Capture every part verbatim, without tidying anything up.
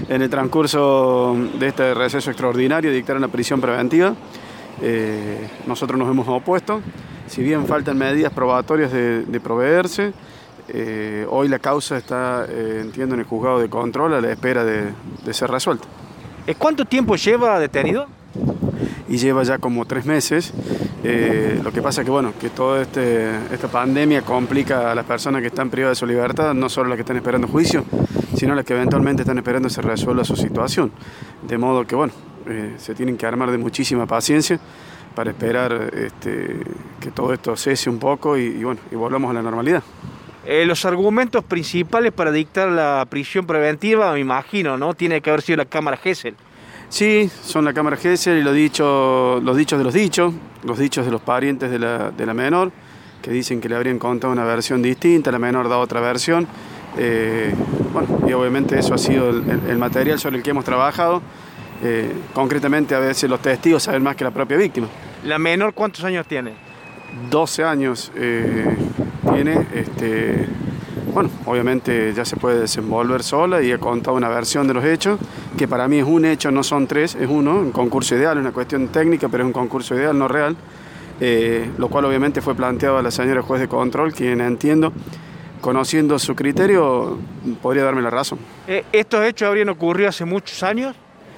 En el transcurso de este receso extraordinario dictaron la prisión preventiva. Eh, nosotros nos hemos opuesto. Si bien faltan medidas probatorias de, de proveerse, eh, hoy la causa está, eh, entiendo, en el juzgado de control a la espera de, de ser resuelta. ¿Cuánto tiempo lleva detenido? Y lleva ya como tres meses. Eh, lo que pasa es que, bueno, que toda este, esta pandemia complica a las personas que están privadas de su libertad, no solo las que están esperando juicio, sino las que eventualmente están esperando que se resuelva su situación. De modo que, bueno, eh, se tienen que armar de muchísima paciencia para esperar este, que todo esto cese un poco y, y, bueno, y volvamos a la normalidad. Eh, los argumentos principales para dictar la prisión preventiva, me imagino, ¿no? Tiene que haber sido la Cámara Gesell. Sí, son la Cámara Gesell y lo dicho, los dichos de los dichos, los dichos de los parientes de la, de la menor, que dicen que le habrían contado una versión distinta, la menor da otra versión. Eh, bueno, y obviamente eso ha sido el, el, el material sobre el que hemos trabajado. Eh, concretamente, a veces los testigos saben más que la propia víctima. ¿La menor cuántos años tiene? doce años eh, tiene. Este, bueno, obviamente ya se puede desenvolver sola y ha contado una versión de los hechos, que para mí es un hecho, no son tres, es uno, un concurso ideal, es una cuestión técnica, pero es un concurso ideal, no real, eh, lo cual obviamente fue planteado a la señora juez de control, quien entiendo, conociendo su criterio, podría darme la razón. Eh, ¿Estos hechos habrían ocurrido hace muchos años?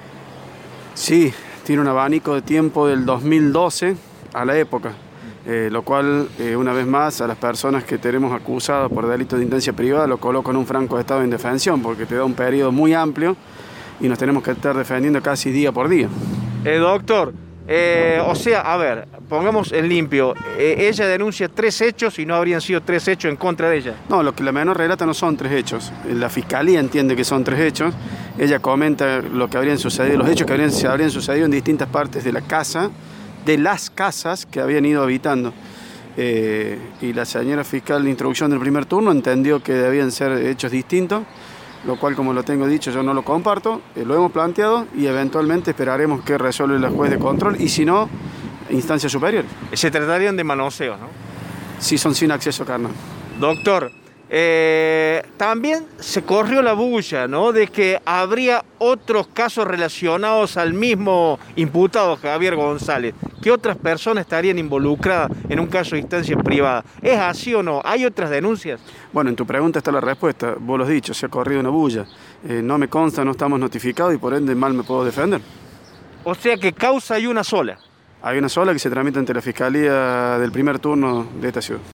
Sí, tiene un abanico de tiempo del dos mil doce a la época. Eh, lo cual, eh, una vez más, a las personas que tenemos acusadas por delitos de instancia privada lo coloco en un franco estado de indefensión, porque te da un periodo muy amplio y nos tenemos que estar defendiendo casi día por día. Eh, doctor, eh, o sea, a ver, pongamos en limpio, eh, ella denuncia tres hechos y no habrían sido tres hechos en contra de ella. No, lo que la menor relata no son tres hechos. La fiscalía entiende que son tres hechos. Ella comenta lo que habrían sucedido, los hechos que habrían, se habrían sucedido en distintas partes de la casa, de las casas que habían ido habitando. Eh, y la señora fiscal de instrucción del primer turno entendió que debían ser hechos distintos, lo cual, como lo tengo dicho, yo no lo comparto, eh, lo hemos planteado y eventualmente esperaremos que resuelva la juez de control y si no, instancia superior. Se tratarían de manoseos, ¿no? Sí, son sin acceso carnal. Doctor, eh, también se corrió la bulla, ¿no?, de que habría otros casos relacionados al mismo imputado, Javier González. ¿Qué otras personas estarían involucradas en un caso de instancia privada? ¿Es así o no? ¿Hay otras denuncias? Bueno, en tu pregunta está la respuesta. Vos lo has dicho, se ha corrido una bulla. Eh, no me consta, no estamos notificados y por ende mal me puedo defender. O sea que causa hay una sola. Hay una sola que se tramita ante la Fiscalía del primer turno de esta ciudad.